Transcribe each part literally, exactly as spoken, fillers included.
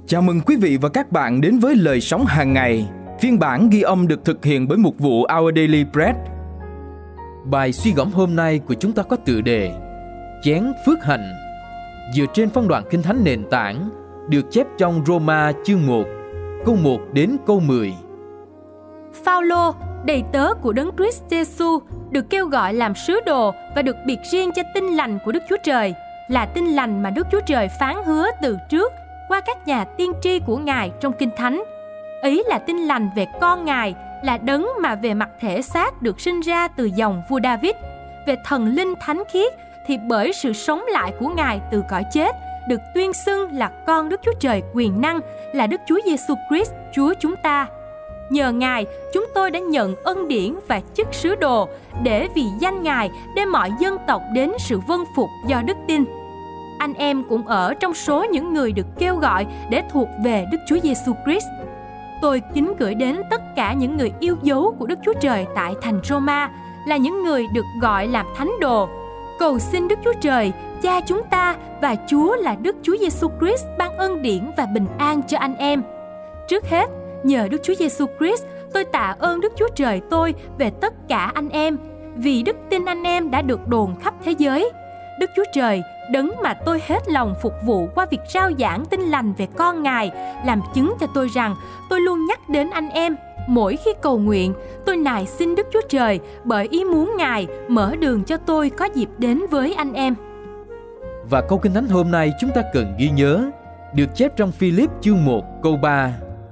Chào mừng quý vị và các bạn đến với Lời Sống Hàng Ngày. Phiên bản ghi âm được thực hiện bởi mục vụ Our Daily Bread. Bài suy gẫm hôm nay của chúng ta có tựa đề Chén phước hạnh, dựa trên phân đoạn Kinh Thánh nền tảng được chép trong Roma chương một, câu một đến câu mười. Phao-lô, đầy tớ của Đấng Christ Giêsu, được kêu gọi làm sứ đồ và được biệt riêng cho tin lành của Đức Chúa Trời, là tin lành mà Đức Chúa Trời phán hứa từ trước qua các nhà tiên tri của Ngài trong Kinh Thánh. Ý là tin lành về con Ngài, là Đấng mà về mặt thể xác được sinh ra từ dòng vua David. Về thần linh thánh khiết thì bởi sự sống lại của Ngài từ cõi chết, được tuyên xưng là con Đức Chúa Trời quyền năng, là Đức Chúa Giêsu Christ, Chúa chúng ta. Nhờ Ngài, chúng tôi đã nhận ân điển và chức sứ đồ, để vì danh Ngài đem mọi dân tộc đến sự vâng phục do đức tin. Anh em cũng ở trong số những người được kêu gọi để thuộc về Đức Chúa Giêsu Christ. Tôi kính gửi đến tất cả những người yêu dấu của Đức Chúa Trời tại thành Roma, là những người được gọi làm thánh đồ. Cầu xin Đức Chúa Trời, Cha chúng ta và Chúa là Đức Chúa Giêsu Christ ban ân điển và bình an cho anh em. Trước hết, nhờ Đức Chúa Giêsu Christ, tôi tạ ơn Đức Chúa Trời tôi về tất cả anh em, vì đức tin anh em đã được đồn khắp thế giới. Đức Chúa Trời, Đấng mà tôi hết lòng phục vụ qua việc rao giảng tin lành về con Ngài, làm chứng cho tôi rằng tôi luôn nhắc đến anh em. Mỗi khi cầu nguyện, tôi nài xin Đức Chúa Trời bởi ý muốn Ngài mở đường cho tôi có dịp đến với anh em. Và câu Kinh Thánh hôm nay chúng ta cần ghi nhớ, được chép trong Phi-líp chương một câu ba.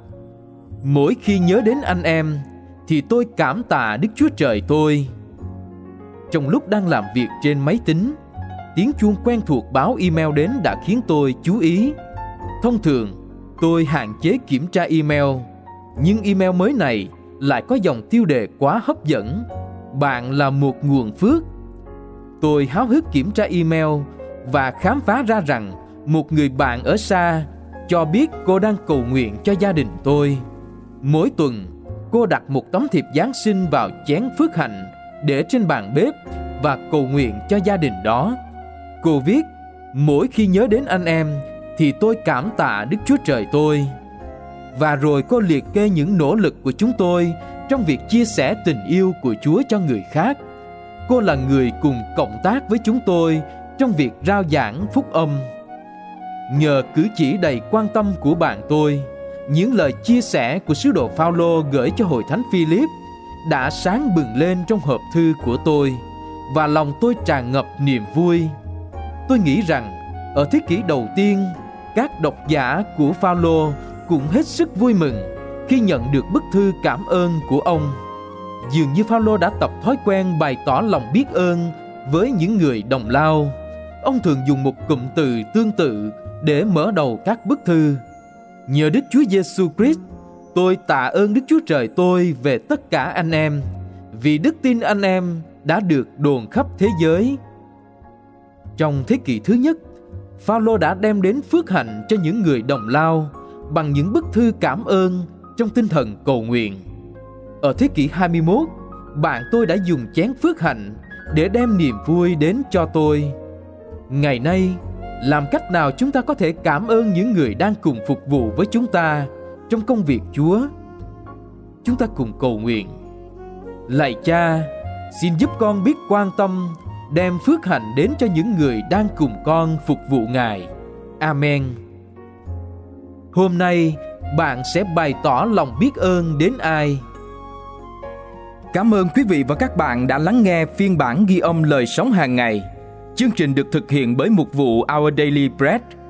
Mỗi khi nhớ đến anh em, thì tôi cảm tạ Đức Chúa Trời tôi. Trong lúc đang làm việc trên máy tính, tiếng chuông quen thuộc báo email đến đã khiến tôi chú ý. Thông thường, tôi hạn chế kiểm tra email, nhưng email mới này lại có dòng tiêu đề quá hấp dẫn: bạn là một nguồn phước. Tôi háo hức kiểm tra email và khám phá ra rằng một người bạn ở xa cho biết cô đang cầu nguyện cho gia đình tôi. Mỗi tuần, cô đặt một tấm thiệp Giáng sinh vào chén phước hạnh để trên bàn bếp và cầu nguyện cho gia đình đó. Cô viết, mỗi khi nhớ đến anh em thì tôi cảm tạ Đức Chúa Trời tôi. Và rồi cô liệt kê những nỗ lực của chúng tôi trong việc chia sẻ tình yêu của Chúa cho người khác. Cô là người cùng cộng tác với chúng tôi trong việc rao giảng phúc âm. Nhờ cử chỉ đầy quan tâm của bạn tôi, những lời chia sẻ của sứ đồ Phao-lô gửi cho hội thánh Phi-líp đã sáng bừng lên trong hộp thư của tôi, và lòng tôi tràn ngập niềm vui. Tôi nghĩ rằng ở thế kỷ đầu tiên, các độc giả của Phao-lô cũng hết sức vui mừng khi nhận được bức thư cảm ơn của ông. Dường như Phao-lô đã tập thói quen bày tỏ lòng biết ơn với những người đồng lao. Ông thường dùng một cụm từ tương tự để mở đầu các bức thư. Nhờ Đức Chúa Giêsu Christ, tôi tạ ơn Đức Chúa Trời tôi về tất cả anh em, vì đức tin anh em đã được đồn khắp thế giới. Trong thế kỷ thứ nhất, Phao-lô đã đem đến phước hạnh cho những người đồng lao bằng những bức thư cảm ơn trong tinh thần cầu nguyện. Ở thế kỷ hai mươi mốt, bạn tôi đã dùng chén phước hạnh để đem niềm vui đến cho tôi. Ngày nay, làm cách nào chúng ta có thể cảm ơn những người đang cùng phục vụ với chúng ta trong công việc Chúa? Chúng ta cùng cầu nguyện. Lạy Cha, xin giúp con biết quan tâm, đem phước hạnh đến cho những người đang cùng con phục vụ Ngài. Amen. Hôm nay, bạn sẽ bày tỏ lòng biết ơn đến ai? Cảm ơn quý vị và các bạn đã lắng nghe phiên bản ghi âm Lời Sống Hàng Ngày. Chương trình được thực hiện bởi mục vụ Our Daily Bread.